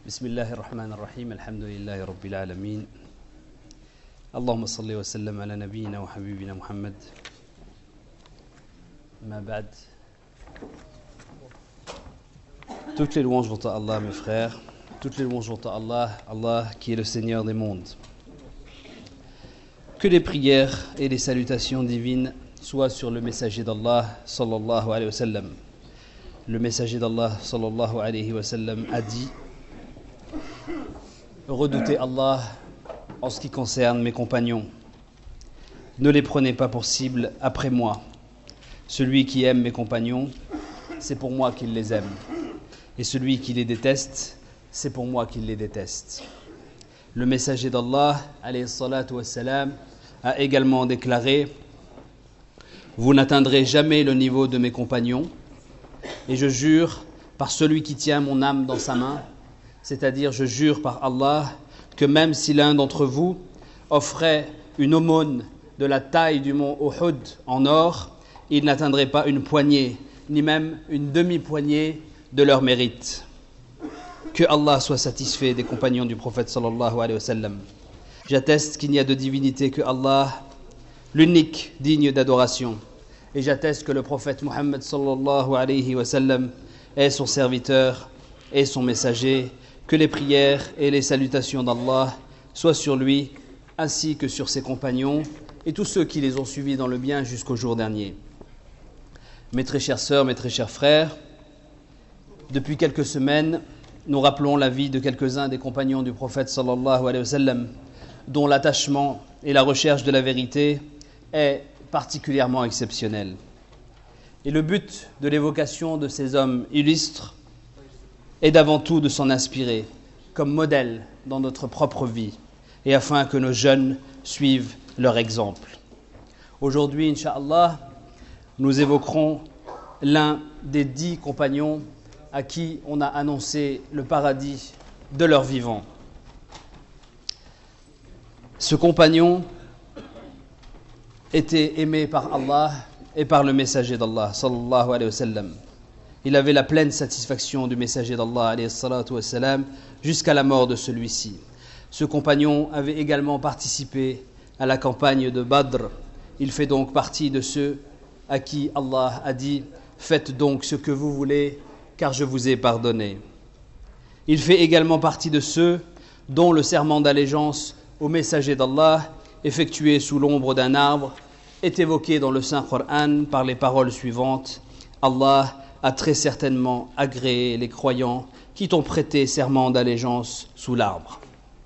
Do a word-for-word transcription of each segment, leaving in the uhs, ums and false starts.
بسم الله الرحمن الرحيم الحمد لله رب العالمين اللهم صل وسلم على نبينا وحبيبنا محمد ما بعد. Toutes les louanges vont à Allah, mes frères. Toutes les louanges vont à Allah, Allah qui est le Seigneur des mondes. Que les prières et les salutations divines soient sur le messager d'Allah sallallahu alayhi wa sallam. Le messager d'Allah sallallahu alayhi wa sallam a dit: redoutez Allah en ce qui concerne mes compagnons. Ne les prenez pas pour cible après moi. Celui qui aime mes compagnons, c'est pour moi qu'il les aime. Et celui qui les déteste, c'est pour moi qu'il les déteste. Le messager d'Allah, alayhi salatu wassalam, a également déclaré: vous n'atteindrez jamais le niveau de mes compagnons, et je jure par celui qui tient mon âme dans sa main, c'est-à-dire je jure par Allah, que même si l'un d'entre vous offrait une aumône de la taille du mont Uhud en or, il n'atteindrait pas une poignée, ni même une demi-poignée de leur mérite. Que Allah soit satisfait des compagnons du prophète sallallahu alayhi wa sallam. J'atteste qu'il n'y a de divinité que Allah, l'unique digne d'adoration. Et j'atteste que le prophète Muhammad sallallahu alayhi wa sallam est son serviteur et son messager. Que les prières et les salutations d'Allah soient sur lui, ainsi que sur ses compagnons et tous ceux qui les ont suivis dans le bien jusqu'au jour dernier. Mes très chères sœurs, mes très chers frères, depuis quelques semaines, nous rappelons la vie de quelques-uns des compagnons du prophète sallallahu alayhi wa sallam, dont l'attachement et la recherche de la vérité est particulièrement exceptionnel. Et le but de l'évocation de ces hommes illustres est d'avant tout de s'en inspirer comme modèle dans notre propre vie et afin que nos jeunes suivent leur exemple. Aujourd'hui, Inch'Allah, nous évoquerons l'un des dix compagnons à qui on a annoncé le paradis de leur vivant. Ce compagnon était aimé par Allah et par le messager d'Allah sallallahu alayhi wa sallam. Il avait la pleine satisfaction du messager d'Allah alayhi salatu wa salam jusqu'à la mort de celui-ci. Ce compagnon avait également participé à la campagne de Badr. Il fait donc partie de ceux à qui Allah a dit: faites donc ce que vous voulez, car je vous ai pardonné. Il fait également partie de ceux dont le serment d'allégeance au messager d'Allah, effectué sous l'ombre d'un arbre, est évoqué dans le Saint-Coran par les paroles suivantes: Allah a très certainement agréé les croyants qui t'ont prêté serment d'allégeance sous l'arbre.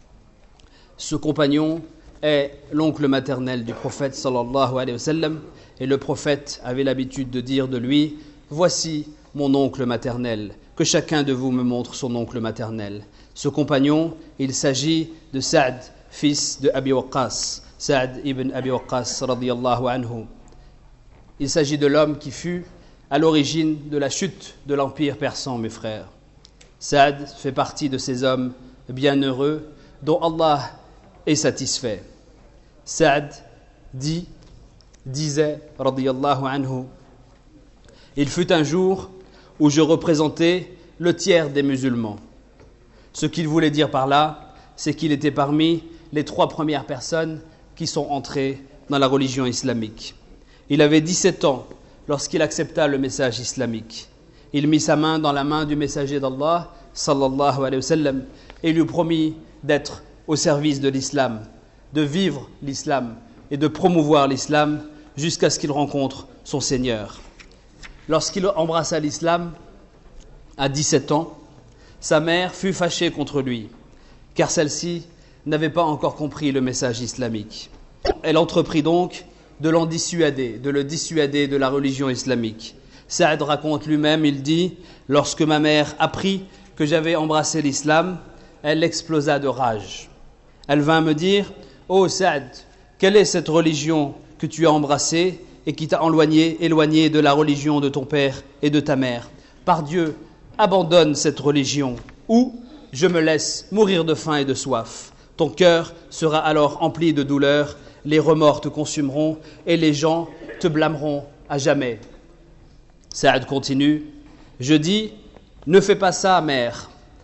Ce compagnon est l'oncle maternel du prophète sallallahu alayhi wa sallam, et le prophète avait l'habitude de dire de lui: voici mon oncle maternel, que chacun de vous me montre son oncle maternel. Ce compagnon, il s'agit de Sa'd, fils de Abi Waqqas, Sa'd ibn Abi Waqqas radiyallahu anhu. Il s'agit de l'homme qui fut à l'origine de la chute de l'empire persan, mes frères. Sa'd fait partie de ces hommes bienheureux dont Allah est satisfait. Sa'd dit, disait, radiyallahu anhu: il fut un jour où je représentais le tiers des musulmans. Ce qu'il voulait dire par là, c'est qu'il était parmi les trois premières personnes qui sont entrées dans la religion islamique. Il avait dix-sept ans lorsqu'il accepta le message islamique. Il mit sa main dans la main du messager d'Allah sallallahu alayhi wa sallam et lui promit d'être au service de l'islam, de vivre l'islam et de promouvoir l'islam jusqu'à ce qu'il rencontre son Seigneur. Lorsqu'il embrassa l'islam à dix-sept ans, sa mère fut fâchée contre lui, car celle-ci n'avait pas encore compris le message islamique. Elle entreprit donc de l'en dissuader, de le dissuader de la religion islamique. Sa'd raconte lui-même, il dit: lorsque ma mère apprit que j'avais embrassé l'islam, elle explosa de rage. Elle vint me dire: ô Sa'd, quelle est cette religion que tu as embrassée et qui t'a éloigné, éloigné de la religion de ton père et de ta mère? Par Dieu, abandonne cette religion, ou je me laisse mourir de faim et de soif. Ton cœur sera alors empli de douleur, les remords te consumeront et les gens te blâmeront à jamais. Sa'd continue: je dis, ne fais pas ça, mère.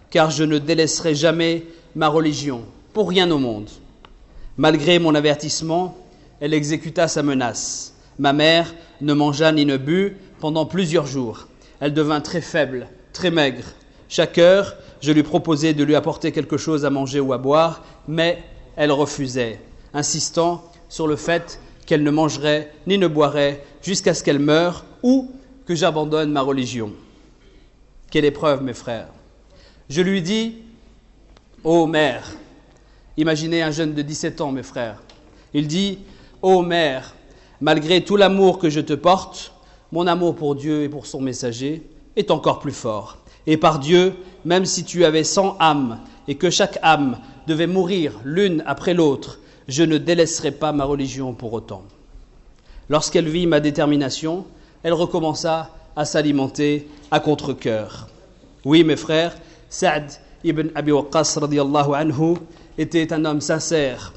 car je ne délaisserai jamais ma religion, pour rien au monde. » Malgré mon avertissement, elle exécuta sa menace. Ma mère ne mangea ni ne but pendant plusieurs jours. Elle devint très faible, très maigre. Chaque heure, je lui proposais de lui apporter quelque chose à manger ou à boire, mais elle refusait, insistant sur le fait qu'elle ne mangerait ni ne boirait jusqu'à ce qu'elle meure ou que j'abandonne ma religion. Quelle épreuve, mes frères. Je lui dis, « Ô mère », imaginez un jeune de dix-sept ans, mes frères. Il dit, « Ô mère, malgré tout l'amour que je te porte, mon amour pour Dieu et pour son messager est encore plus fort. Et par Dieu, même si tu avais cent âmes et que chaque âme devait mourir l'une après l'autre, je ne délaisserai pas ma religion pour autant. » Lorsqu'elle vit ma détermination, elle recommença à s'alimenter à contre-cœur. Oui, mes frères, Saad ibn Abi Waqqas radiyallahu anhu était un homme sincère.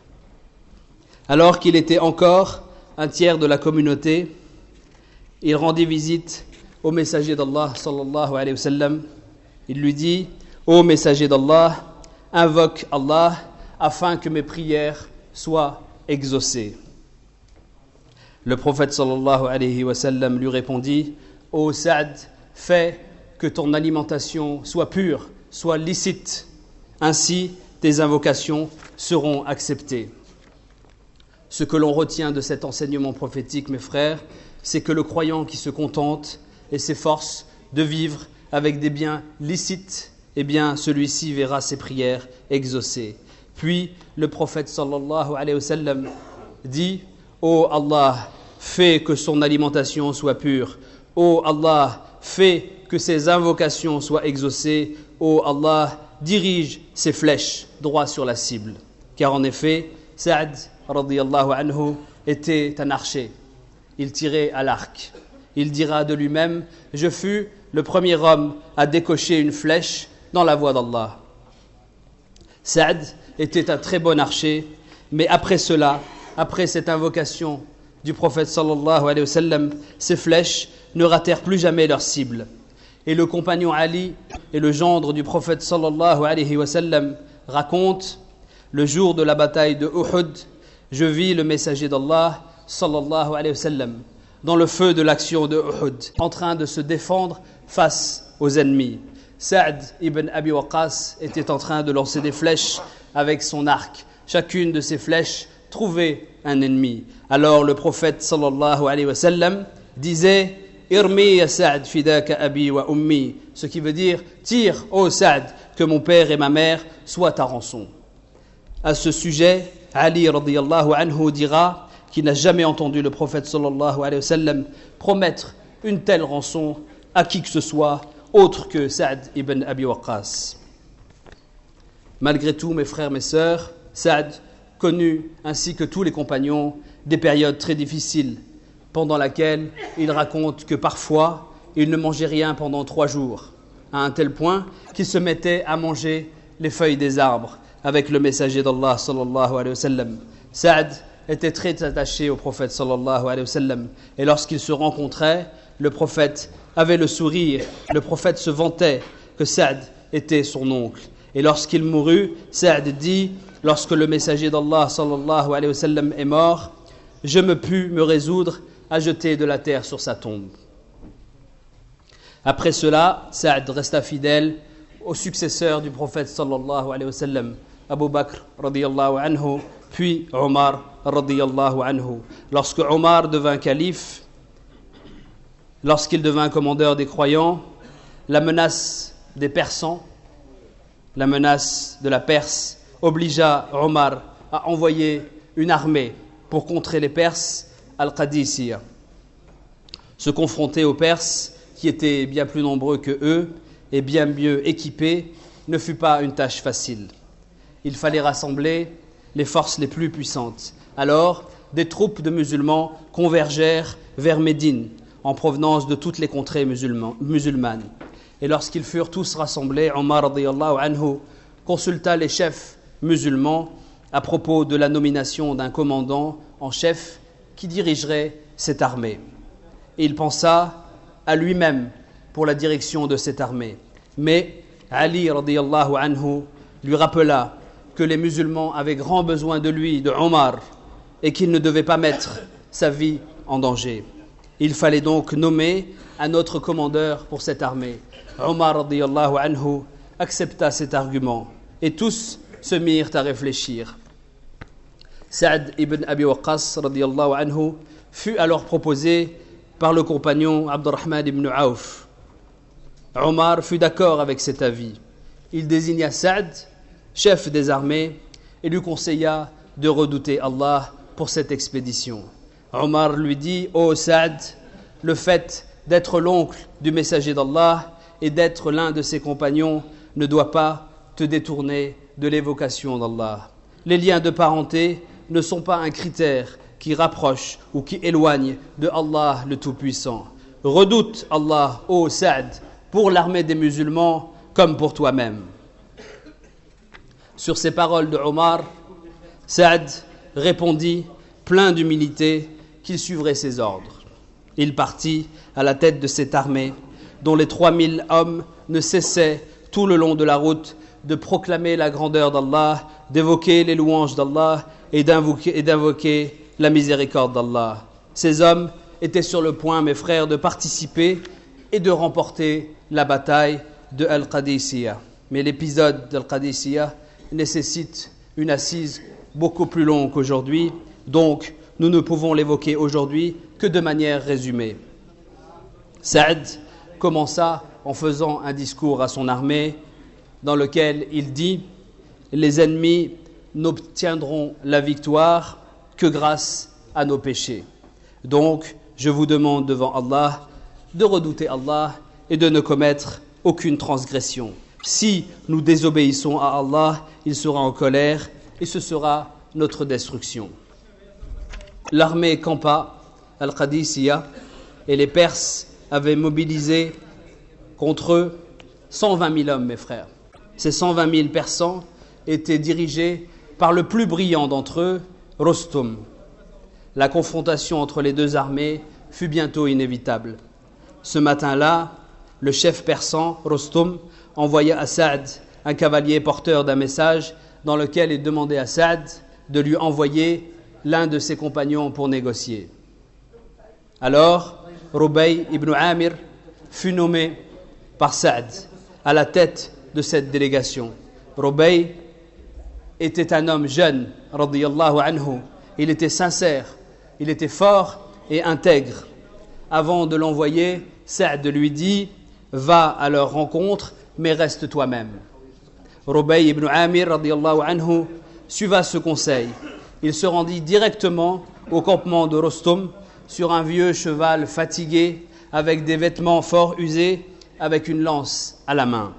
Alors qu'il était encore un tiers de la communauté, il rendit visite au messager d'Allah sallallahu alayhi wa sallam. Il lui dit, « Ô messager d'Allah, invoque Allah afin que mes prières soient exaucées. » Le prophète sallallahu alayhi wa sallam lui répondit, « Ô Saad, fais que ton alimentation soit pure, soit licite. Ainsi, tes invocations seront acceptées. » Ce que l'on retient de cet enseignement prophétique, mes frères, c'est que le croyant qui se contente et s'efforce de vivre avec des biens licites, eh bien, celui-ci verra ses prières exaucées. Puis, le prophète sallallahu alayhi wa sallam dit, « Ô Allah, fais que son alimentation soit pure. Ô Allah, fais que ses invocations soient exaucées. Ô Allah, dirige ses flèches droit sur la cible. » Car en effet, Saad radiyallahu anhu était un archer. Il tirait à l'arc. Il dira de lui-même, « Je fus le premier homme à décocher une flèche dans la voie d'Allah. » Saad était un très bon archer, mais après cela, après cette invocation du prophète sallallahu alayhi wa sallam, ces flèches ne ratèrent plus jamais leur cible. Et le compagnon Ali et le gendre du prophète sallallahu alayhi wa sallam racontent, le jour de la bataille de Uhud, je vis le messager d'Allah sallallahu alayhi wa sallam dans le feu de l'action de Uhud, en train de se défendre face aux ennemis. Saad ibn Abi Waqqas était en train de lancer des flèches avec son arc. Chacune de ces flèches trouvait un ennemi. Alors le prophète sallallahu alayhi wa sallam disait « Irmi ya Saad fidaka abi wa ummi » ce qui veut dire « Tire, ô Saad, que mon père et ma mère soient ta rançon. » À ce sujet, Ali radiyallahu anhu dira qu'il n'a jamais entendu le prophète sallallahu alayhi wa sallam promettre une telle rançon à qui que ce soit autre que Saad ibn Abi Waqqas. Malgré tout, mes frères, mes sœurs, Saad connut, ainsi que tous les compagnons, des périodes très difficiles, pendant lesquelles il raconte que parfois, il ne mangeait rien pendant trois jours, à un tel point qu'il se mettait à manger les feuilles des arbres avec le messager d'Allah sallallahu alayhi wa sallam. Saad était très attaché au prophète sallallahu alayhi wa sallam, et lorsqu'ils se rencontraient, le prophète avait le sourire, le prophète se vantait que Saad était son oncle. Et lorsqu'il mourut, Saad dit, lorsque le messager d'Allah sallallahu alayhi wa sallam est mort, je me pus me résoudre à jeter de la terre sur sa tombe. Après cela, Saad resta fidèle au successeur du prophète sallallahu alayhi wa sallam, Abu Bakr radiyallahu anhu, puis Omar radiyallahu anhu. Lorsque Omar devint calife, lorsqu'il devint commandeur des croyants, la menace des Persans, la menace de la Perse, obligea Omar à envoyer une armée pour contrer les Perses, Al-Qadisiyya. Se confronter aux Perses, qui étaient bien plus nombreux que eux et bien mieux équipés, ne fut pas une tâche facile. Il fallait rassembler les forces les plus puissantes. Alors, des troupes de musulmans convergèrent vers Médine, en provenance de toutes les contrées musulmanes. Et lorsqu'ils furent tous rassemblés, Omar radiyallahu anhu consulta les chefs musulmans à propos de la nomination d'un commandant en chef qui dirigerait cette armée. Et il pensa à lui-même pour la direction de cette armée. Mais Ali radiyallahu anhu lui rappela que les musulmans avaient grand besoin de lui, de Omar, et qu'il ne devait pas mettre sa vie en danger. Il fallait donc nommer un autre commandeur pour cette armée. Omar radiyallahu anhu accepta cet argument et tous se mirent à réfléchir. Saad ibn Abi Waqqas radiyallahu anhu fut alors proposé par le compagnon Abdurrahman ibn Auf. Omar fut d'accord avec cet avis. Il désigna Saad, chef des armées, et lui conseilla de redouter Allah pour cette expédition. Omar lui dit « Ô Saad, le fait d'être l'oncle du messager d'Allah et d'être l'un de ses compagnons ne doit pas te détourner de l'évocation d'Allah. Les liens de parenté ne sont pas un critère qui rapproche ou qui éloigne de Allah le Tout-Puissant. Redoute Allah, ô Saad, pour l'armée des musulmans comme pour toi-même. » Sur ces paroles de Omar, Saad répondit, plein d'humilité, qu'il suivrait ses ordres. Il partit à la tête de cette armée, dont les trois mille hommes ne cessaient tout le long de la route de proclamer la grandeur d'Allah, d'évoquer les louanges d'Allah et d'invoquer, et d'invoquer la miséricorde d'Allah. Ces hommes étaient sur le point, mes frères, de participer et de remporter la bataille de Al-Qadisiyah. Mais l'épisode d'Al-Qadisiyah nécessite une assise beaucoup plus longue qu'aujourd'hui, donc nous ne pouvons l'évoquer aujourd'hui que de manière résumée. Saad commença en faisant un discours à son armée dans lequel il dit « Les ennemis n'obtiendront la victoire que grâce à nos péchés. Donc, je vous demande devant Allah de redouter Allah et de ne commettre aucune transgression. Si nous désobéissons à Allah, il sera en colère et ce sera notre destruction. » L'armée campa Al-Qadisiyah et les Perses avaient mobilisé contre eux cent vingt mille hommes, mes frères. Ces cent vingt mille Persans étaient dirigés par le plus brillant d'entre eux, Rostom. La confrontation entre les deux armées fut bientôt inévitable. Ce matin-là, le chef persan, Rostom, envoya à Saad un cavalier porteur d'un message dans lequel il demandait à Saad de lui envoyer l'un de ses compagnons pour négocier. Alors, Rubay ibn Amir fut nommé par Saad à la tête de cette délégation. Rubay était un homme jeune, radiyallahu anhu. Il était sincère, il était fort et intègre. Avant de l'envoyer, Saad lui dit « Va à leur rencontre, mais reste toi-même. » Rubay ibn Amir, radiyallahu anhu, suiva ce conseil. Il se rendit directement au campement de Rostom sur un vieux cheval fatigué, avec des vêtements fort usés, avec une lance à la main.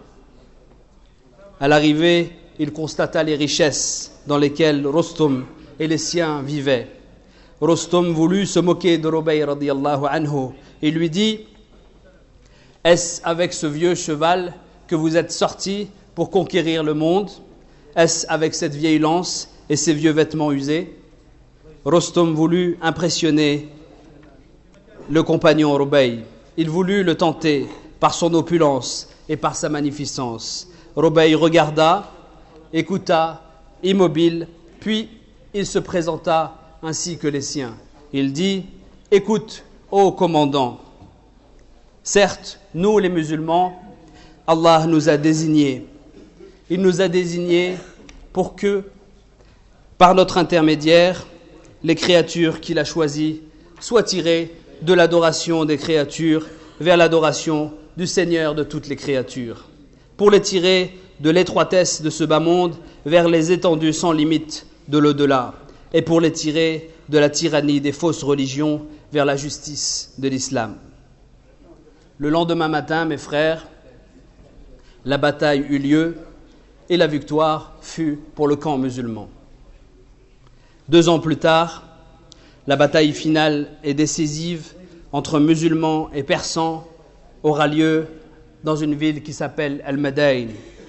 À l'arrivée, il constata les richesses dans lesquelles Rostom et les siens vivaient. Rostom voulut se moquer de Rubay radiyallahu anhu et lui dit « Est-ce avec ce vieux cheval que vous êtes sortis pour conquérir le monde? Est-ce avec cette vieille lance et ces vieux vêtements usés ?» Rostom voulut impressionner le compagnon Rubay. Il voulut le tenter par son opulence et par sa magnificence. Rubay regarda, écouta, immobile, puis il se présenta ainsi que les siens. Il dit « Écoute, ô commandant, certes, nous les musulmans, Allah nous a désignés. Il nous a désignés pour que, par notre intermédiaire, les créatures qu'il a choisies soient tirées de l'adoration des créatures vers l'adoration du Seigneur de toutes les créatures, pour les tirer de l'étroitesse de ce bas monde vers les étendues sans limite de l'au-delà, et pour les tirer de la tyrannie des fausses religions vers la justice de l'islam. Le lendemain matin, mes frères, la bataille eut lieu et la victoire fut pour le camp musulman. Deux ans plus tard, la bataille finale et décisive entre musulmans et persans aura lieu dans une ville qui s'appelle Al-Madain.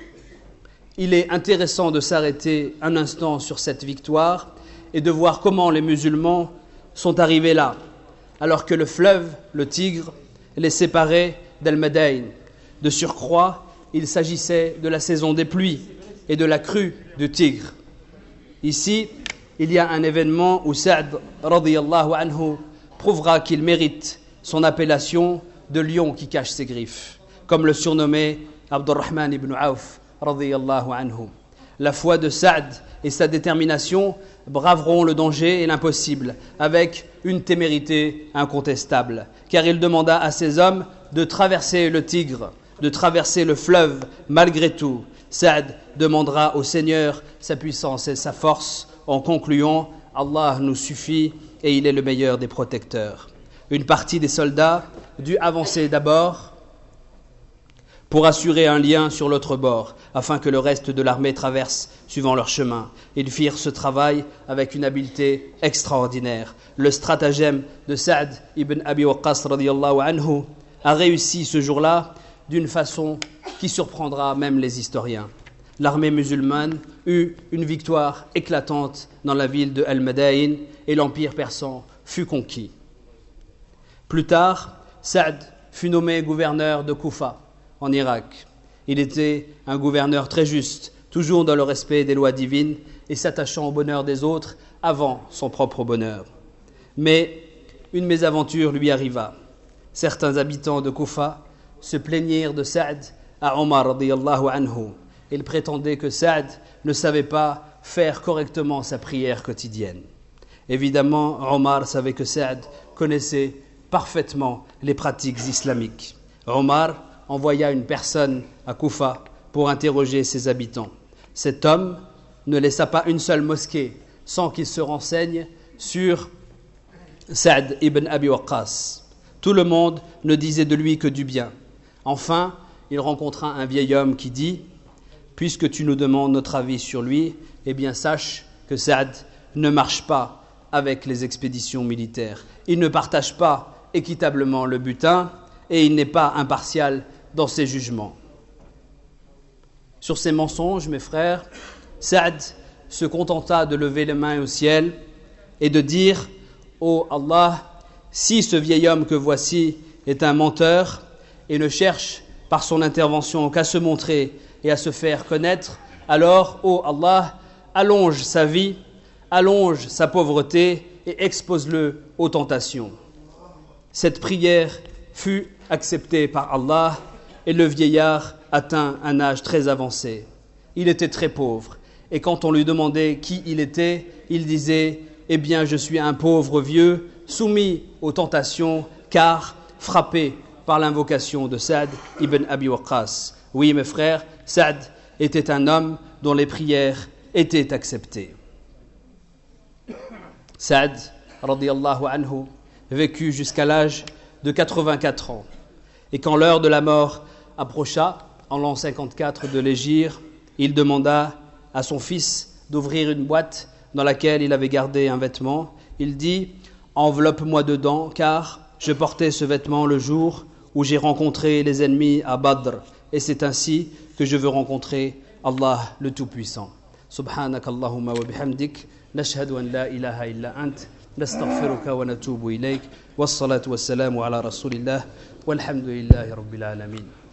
Il est intéressant de s'arrêter un instant sur cette victoire et de voir comment les musulmans sont arrivés là, alors que le fleuve, le Tigre, les séparait d'Al-Madain. De surcroît, il s'agissait de la saison des pluies et de la crue du Tigre. Ici, il y a un événement où Sa'd radiyallahu anhu prouvera qu'il mérite son appellation de lion qui cache ses griffes, comme le surnommait Abdurrahman ibn Auf radiyallahu anhu. La foi de Sa'd et sa détermination braveront le danger et l'impossible avec une témérité incontestable, car il demanda à ses hommes de traverser le Tigre, de traverser le fleuve malgré tout. Sa'd demandera au Seigneur sa puissance et sa force en concluant « Allah nous suffit et il est le meilleur des protecteurs ». Une partie des soldats dut avancer d'abord pour assurer un lien sur l'autre bord, afin que le reste de l'armée traverse suivant leur chemin. Ils firent ce travail avec une habileté extraordinaire. Le stratagème de Sa'd ibn Abi Waqqas radiyallahu anhu a réussi ce jour-là d'une façon qui surprendra même les historiens. L'armée musulmane eut une victoire éclatante dans la ville de Al-Madain et l'empire persan fut conquis. Plus tard, Sa'd fut nommé gouverneur de Koufa, en Irak. Il était un gouverneur très juste, toujours dans le respect des lois divines et s'attachant au bonheur des autres avant son propre bonheur. Mais une mésaventure lui arriva. Certains habitants de Koufa se plaignirent de Sa'd à Omar radiyallahu anhu. Ils prétendaient que Sa'd ne savait pas faire correctement sa prière quotidienne. Évidemment, Omar savait que Sa'd connaissait parfaitement les pratiques islamiques. Omar envoya une personne à Koufa pour interroger ses habitants. Cet homme ne laissa pas une seule mosquée sans qu'il se renseigne sur Sa'd ibn Abi Waqqas. Tout le monde ne disait de lui que du bien. Enfin, il rencontra un vieil homme qui dit « Puisque tu nous demandes notre avis sur lui, eh bien sache que Sa'd ne marche pas avec les expéditions militaires. Il ne partage pas équitablement le butin et il n'est pas impartial dans ses jugements. » Sur ces mensonges, mes frères, Sa'd se contenta de lever les mains au ciel et de dire « Ô Allah, si ce vieil homme que voici est un menteur et ne cherche par son intervention qu'à se montrer et à se faire connaître, alors, ô Allah, allonge sa vie, allonge sa pauvreté et expose-le aux tentations. » Cette prière fut acceptée par Allah et le vieillard atteint un âge très avancé. Il était très pauvre et quand on lui demandait qui il était, il disait « Eh bien, je suis un pauvre vieux, soumis aux tentations, car frappé par l'invocation de Sa'd ibn Abi Waqqas. » Oui, mes frères, Sa'd était un homme dont les prières étaient acceptées. Sa'd, radiyallahu anhu, vécut jusqu'à l'âge de quatre-vingt-quatre ans. Et quand l'heure de la mort approcha, en l'an cinquante-quatre de l'Hégire, il demanda à son fils d'ouvrir une boîte dans laquelle il avait gardé un vêtement. Il dit « Enveloppe-moi dedans, car je portais ce vêtement le jour où j'ai rencontré les ennemis à Badr, et c'est ainsi que je veux rencontrer Allah le Tout-Puissant. Subhanak Allahumma wa bihamdik, nashhadu an la ilaha illa ant, nastaghfiruka wa natubu ilayk, wassalatu wassalamu ala rasulillah, walhamdulillahi rabbil alamin.